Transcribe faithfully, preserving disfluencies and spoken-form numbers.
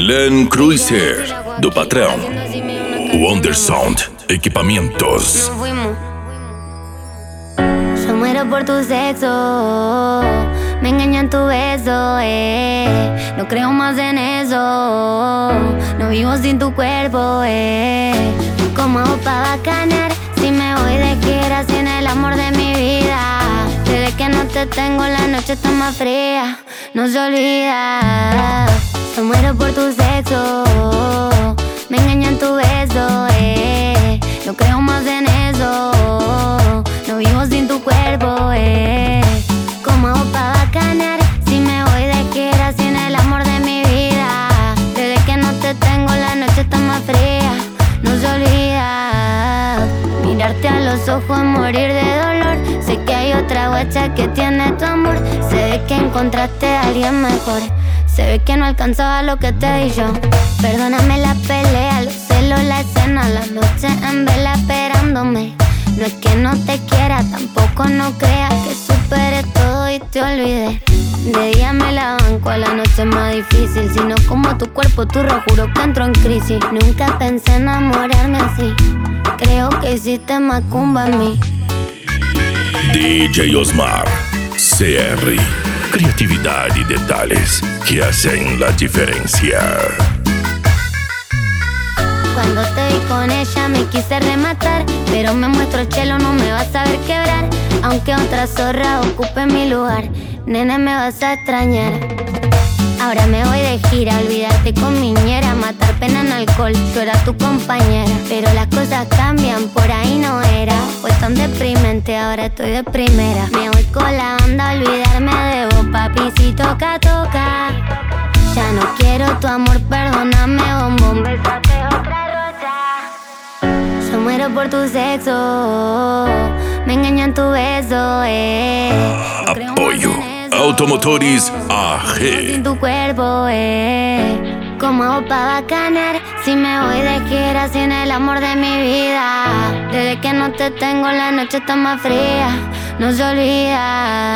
Land Cruiser do patrão Wondersound Equipamentos. Yo muero por tu sexo, me engañan tu beso, eh. No creo más en eso, no vivo sin tu cuerpo, eh. ¿Cómo hago pa' bacanear si me voy de gira sin el amor de mi vida? Desde que no te tengo la noche está más fría, no se olvida. Yo muero por tu sexo, me engañan tu beso, eh. No creo más en eso, no vivo sin tu cuerpo, eh. ¿Cómo hago pa' bacanear si me voy de gira sin el amor de mi vida? Desde que no te tengo la noche está más fría, no se olvida. Mirarte a los ojos, morir de dolor. Sé que hay otra guacha que tiene tu amor. Se ve que encontraste a alguien mejor. Se ve que no alcanzaba lo que te di yo. Perdóname la pelea, los celos, la escena, la noche en vela esperándome. No es que no te quiera, tampoco no creas que superé todo y te olvidé. De día me la banco, a la noche es más difícil. Si no como tu cuerpo, tu rojo, juro que entro en crisis. Nunca pensé enamorarme así. Creo que hiciste macumba en mí. D J Osmar, C R. Criatividade e detalhes que hacen la diferencia. Cuando te vi con ella me quise rematar, pero me muestro chelo, no me vas a ver quebrar. Aunque otra zorra ocupe mi lugar, nene, me vas a extrañar. Ahora me voy de gira, olvidarte con mi ñera, matar pena en alcohol, yo era tu compañera. Pero las cosas cambian, por ahí no era. Fue tan deprimente, ahora estoy de primera. Me voy con la banda, olvidarme de vos, papi, si toca, toca. Ya no quiero tu amor, perdóname, bombón, besate otra rosa. Yo muero por tu sexo, me engañan tu beso, eh. No Apoyo Automotores A G. Sin tu cuerpo, eh. ¿Cómo hago pa' bacanear si me voy de gira sin el amor de mi vida? Desde que no te tengo la noche está más fría, no se olvida.